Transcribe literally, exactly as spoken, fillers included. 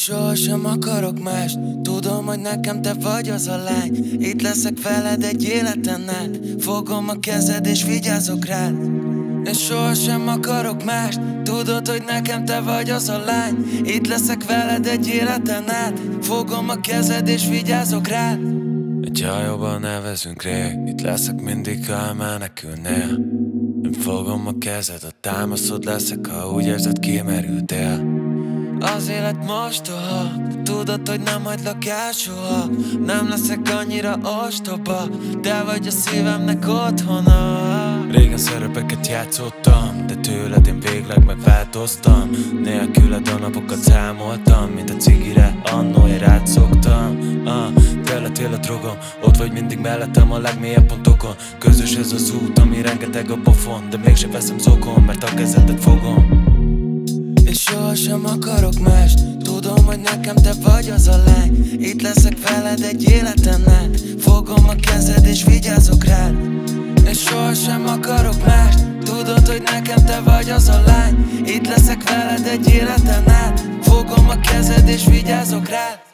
sohasem akarok mást. Tudom, hogy nekem te vagy az a lány. Itt leszek veled egy életen át. Fogom a kezed és vigyázok rád. És sohasem akarok mást. Tudod, hogy nekem te vagy az a lány. Itt leszek veled egy életen át. Fogom a kezed és vigyázok rád. Egy hajóban elvezünk rég. Itt leszek mindig, ha elmenekülnél. Én fogom a kezedet, támaszod leszek, ha úgy érzed, kimerültél. Az élet mostoha, tudod, hogy nem hagylak el soha. Nem leszek annyira ostoba, de vagy a szívemnek otthona. Régen szerepeket játszottam, de tőled én végleg megváltoztam. Nélküled a napokat számoltam, mint a cigire, annó én rád szoktam. uh, Te lettél a drogom, ott vagy mindig mellettem a legmélyebb pontokon. Közös ez az út, ami rengeteg a pofon, de mégsem veszem zokon, mert a kezedet fogom. És sohasem akarok mást. Tudom, hogy nekem te vagy az a lány. Itt leszek veled egy életen át. Fogom a kezed és vigyázok rád. És sohasem akarok mást. Tudod, hogy nekem te vagy az a lány. Itt leszek veled egy életen át. Fogom a kezed és vigyázok rád.